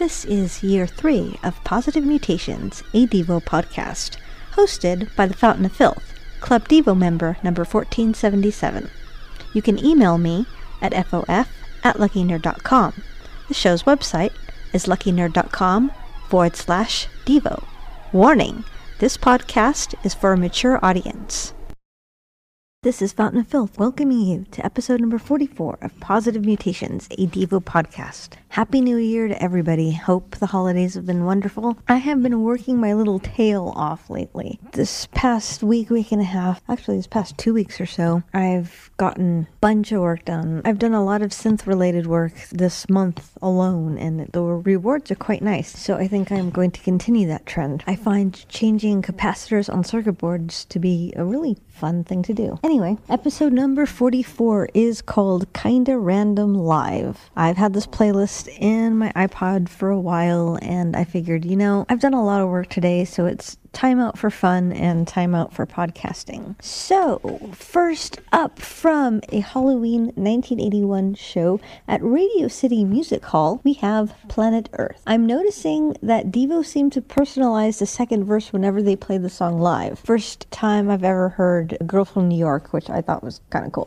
This is Year 3 of Positive Mutations, a Devo podcast, hosted by the Fountain of Filth, Club Devo member number 1477. You can email me at fof@luckynerd.com. The show's website is luckynerd.com/Devo. Warning, this podcast is for a mature audience. This is Fountain of Filth welcoming you to episode number 44 of Positive Mutations, a Devo podcast. Happy New Year to everybody. Hope the holidays have been wonderful. I have been working my little tail off lately. This past week and a half, actually this past 2 weeks or so, I've gotten a bunch of work done. I've done a lot of synth-related work this month alone, and the rewards are quite nice, so I think I'm going to continue that trend. I find changing capacitors on circuit boards to be a really fun thing to do. Anyway, episode number 44 is called Kinda Random Live. I've had this playlist in my iPod for a while, and I figured, I've done a lot of work today, so it's time out for fun and time out for podcasting. So, first up from a Halloween 1981 show at Radio City Music Hall, we have Planet Earth. I'm noticing that Devo seem to personalize the second verse whenever they play the song live. First time I've ever heard Girl from New York, which I thought was kind of cool.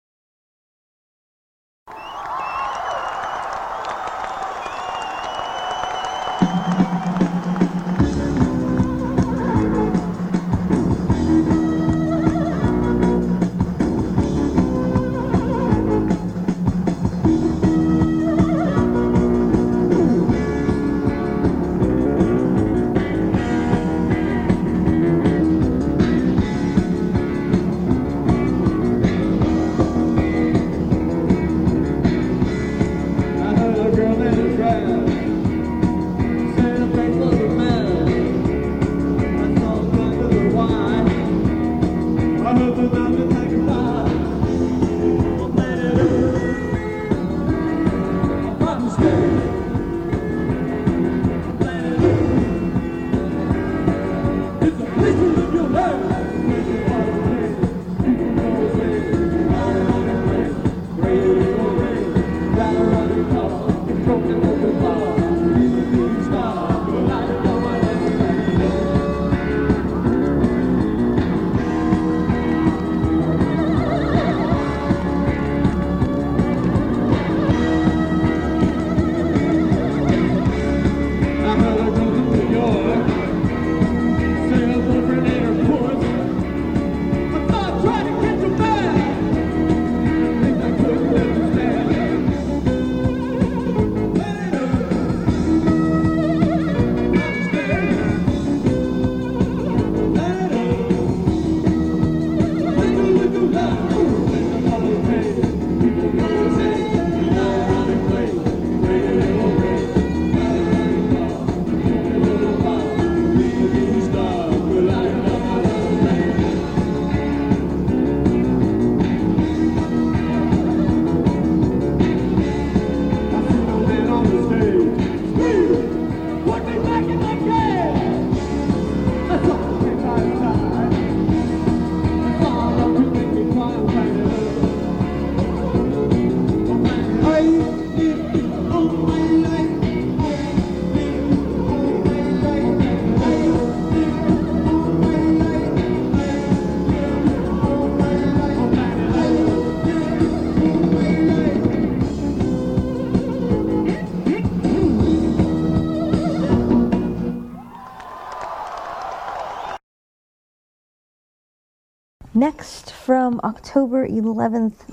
Next, from October 11th,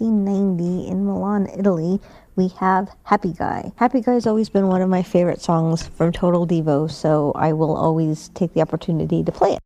1990, in Milan, Italy, we have Happy Guy. Happy Guy has always been one of my favorite songs from Total Devo, so I will always take the opportunity to play it.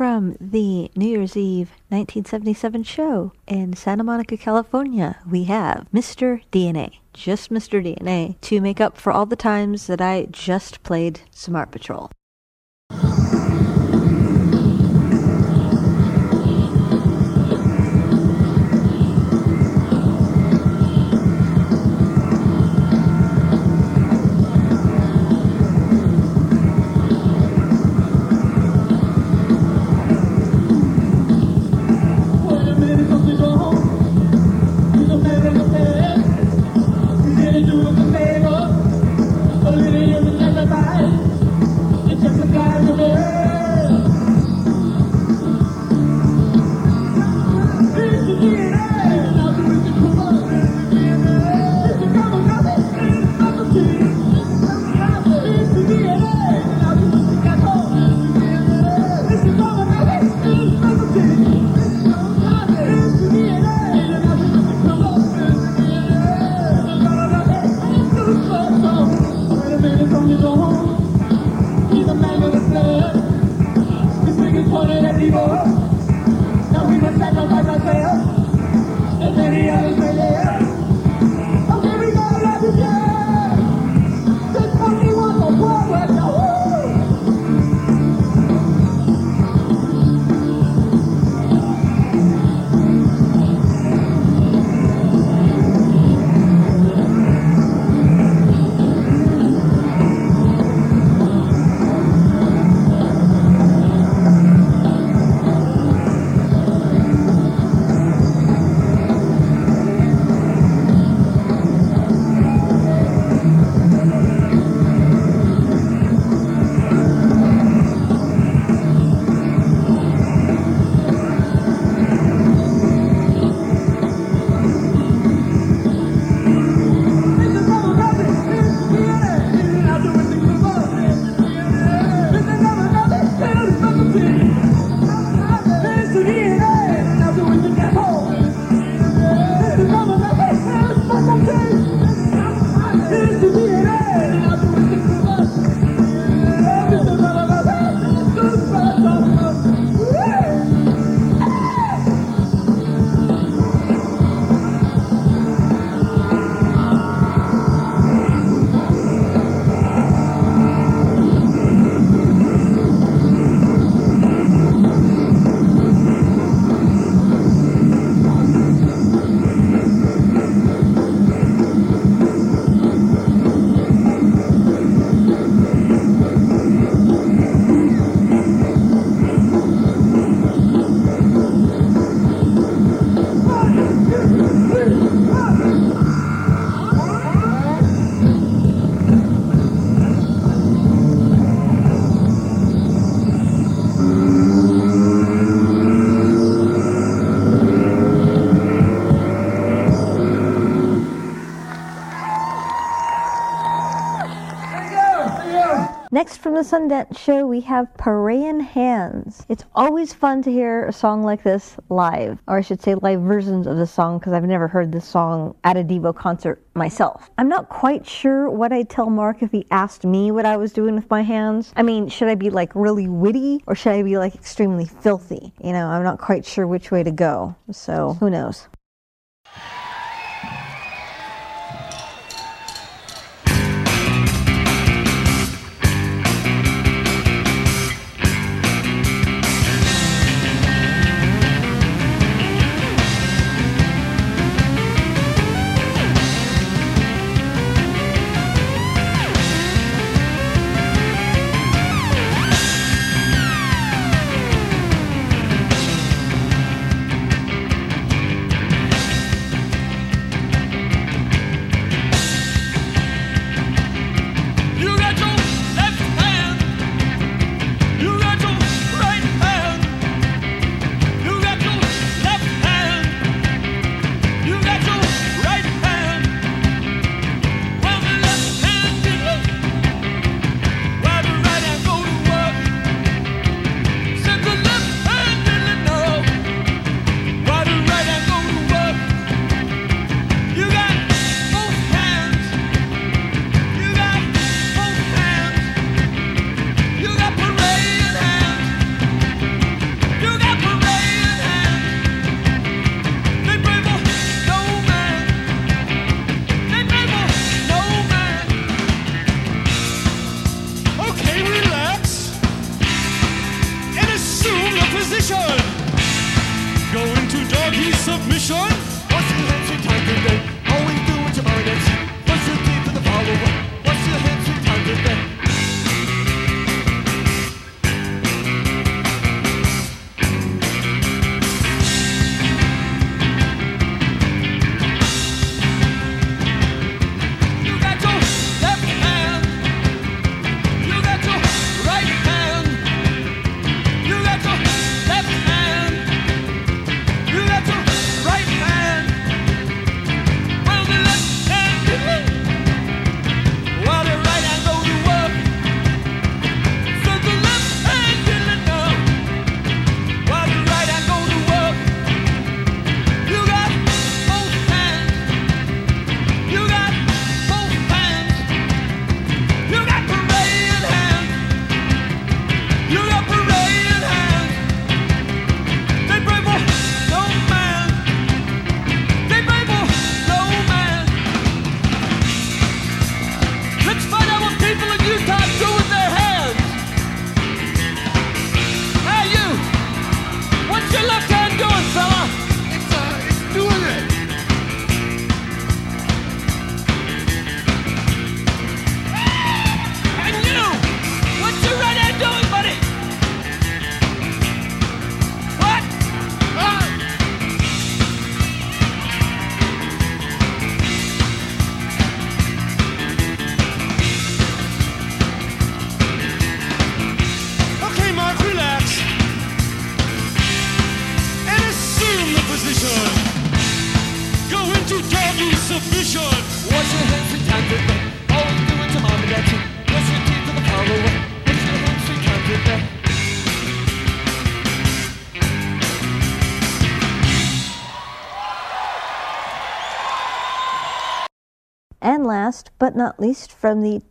from the New Year's Eve 1977 show in Santa Monica, California, we have Mr. DNA. Just Mr. DNA to make up for all the times that I just played Smart Patrol. Next from the Sundance Show, we have Parayan Hands. It's always fun to hear a song like this live, or I should say live versions of the song, because I've never heard this song at a Devo concert myself. I'm not quite sure what I'd tell Mark if he asked me what I was doing with my hands. I mean, should I be like really witty, or should I be like extremely filthy? You know, I'm not quite sure which way to go, so who knows. position. Go into doggy submission. What's your head, sweet time today? Always do what your mind is. What's your deed to the follower? What's your head, sweet time today? And last but not least, from the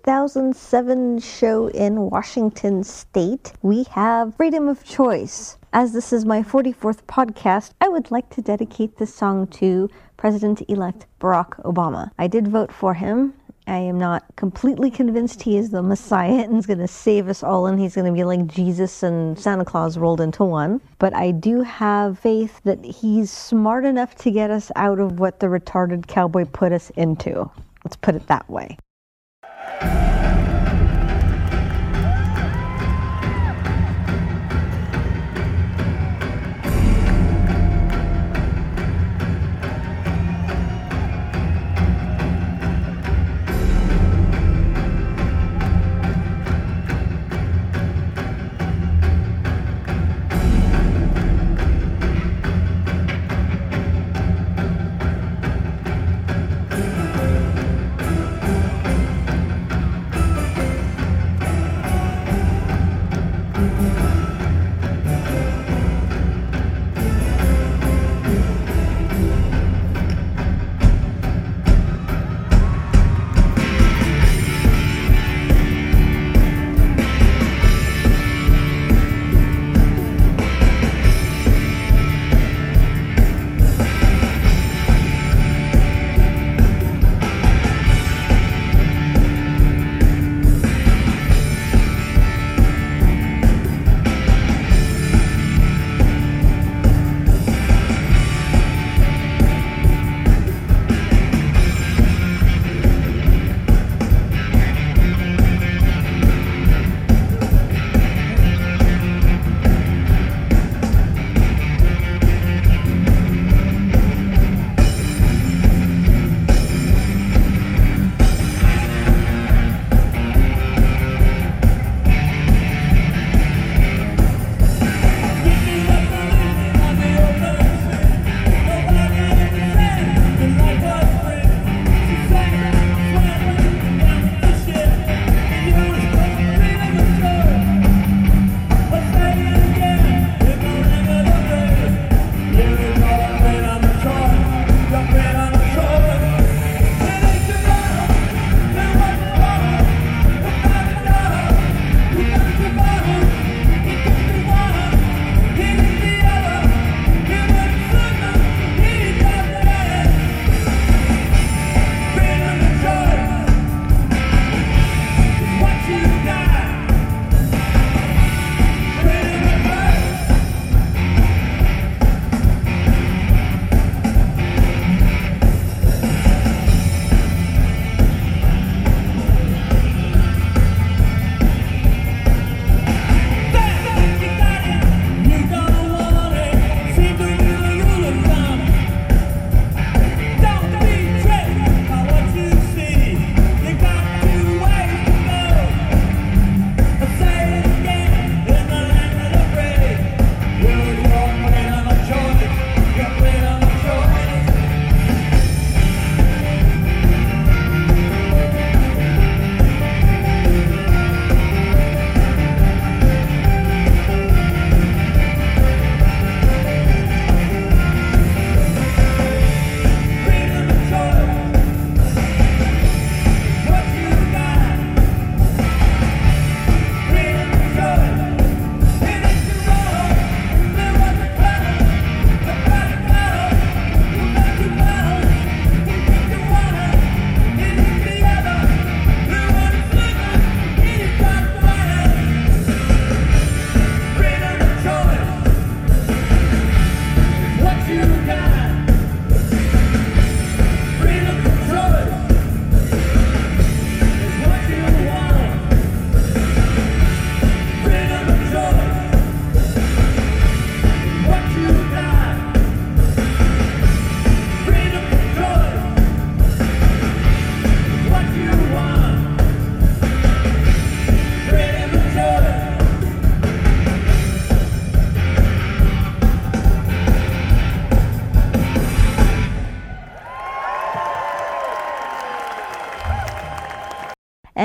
2007 show in Washington State, we have Freedom of Choice. As this is my 44th podcast, I would like to dedicate this song to President-elect Barack Obama. I did vote for him. I am not completely convinced he is the Messiah and is going to save us all and he's going to be like Jesus and Santa Claus rolled into one. But I do have faith that he's smart enough to get us out of what the retarded cowboy put us into. Let's put it that way.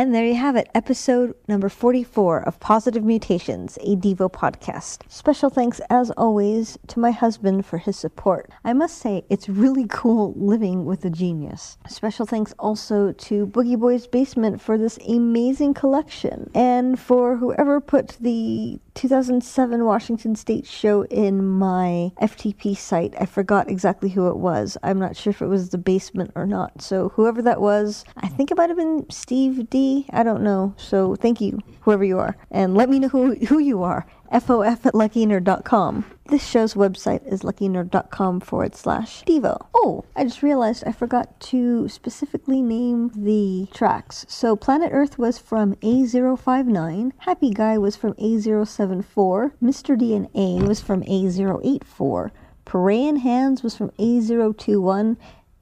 And there you have it, episode number 44 of Positive Mutations, a Devo podcast. Special thanks, as always, to my husband for his support. I must say, it's really cool living with a genius. Special thanks also to Boogie Boys Basement for this amazing collection, and for whoever put the 2007 Washington State show in my FTP site. I forgot exactly who it was. I'm not sure if it was the basement or not. So whoever that was, I think it might have been Steve D. I don't know. So thank you, whoever you are. And let me know who you are. FOF@luckynerd.com. This show's website is luckynerd.com/Devo. Oh, I just realized I forgot to specifically name the tracks. So Planet Earth was from A059, Happy Guy was from A074, Mr. DNA was from A084, Parayan Hands was from A021,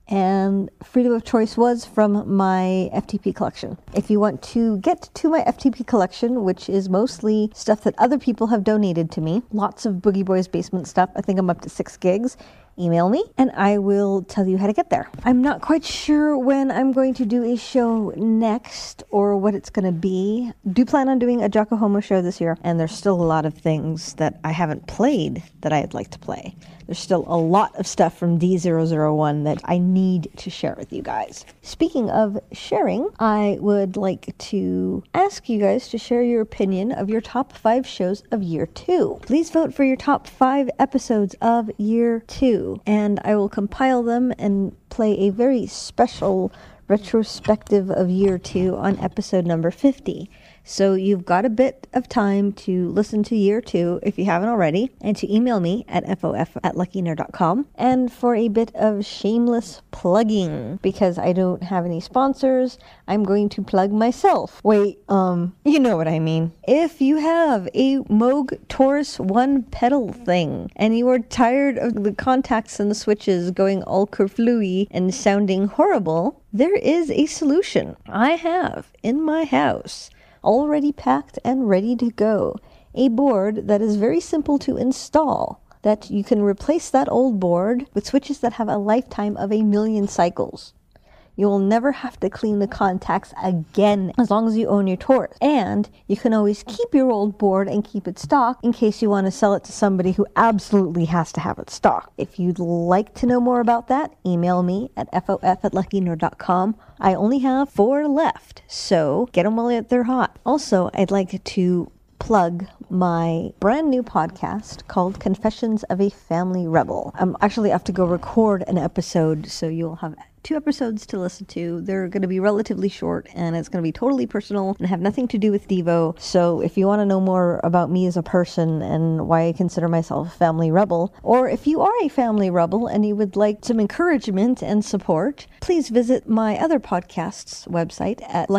and Freedom of Choice was from my FTP collection. If you want to get to my FTP collection, which is mostly stuff that other people have donated to me, lots of Boogie Boys Basement stuff, I think I'm up to 6 gigs, email me and I will tell you how to get there. I'm not quite sure when I'm going to do a show next or what it's going to be. Do plan on doing a Jocko Homo show this year, and there's still a lot of things that I haven't played that I'd like to play. There's still a lot of stuff from D001 that I need to share with you guys. Speaking of sharing, I would like to ask you guys to share your opinion of your top 5 shows of year 2. Please vote for your top 5 episodes of year 2, and I will compile them and play a very special retrospective of year 2 on episode number 50. So you've got a bit of time to listen to year 2 if you haven't already, and to email me at FOF@luckynerd.com. And for a bit of shameless plugging, because I don't have any sponsors, I'm going to plug myself. Wait, you know what I mean. If you have a Moog Taurus 1 pedal thing, and you are tired of the contacts and the switches going all kerflooey and sounding horrible, there is a solution. I have in my house, already packed and ready to go, a board that is very simple to install, that you can replace that old board with switches that have a lifetime of 1,000,000 cycles. You will never have to clean the contacts again as long as you own your Taurus. And you can always keep your old board and keep it stocked in case you want to sell it to somebody who absolutely has to have it stocked. If you'd like to know more about that, email me at FOF@luckynerd.com. I only have 4 left, so get them while they're hot. Also, I'd like to plug my brand new podcast called Confessions of a Family Rebel. I'm actually have to go record an episode, so you'll have 2 episodes to listen to. They're going to be relatively short, and it's going to be totally personal and have nothing to do with Devo. So if you want to know more about me as a person and why I consider myself a family rebel, or if you are a family rebel and you would like some encouragement and support, please visit my other podcast's website at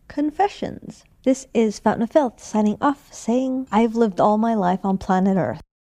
luckynerd.com/confessions. This is Fountain of Filth signing off, saying, I've lived all my life on planet Earth.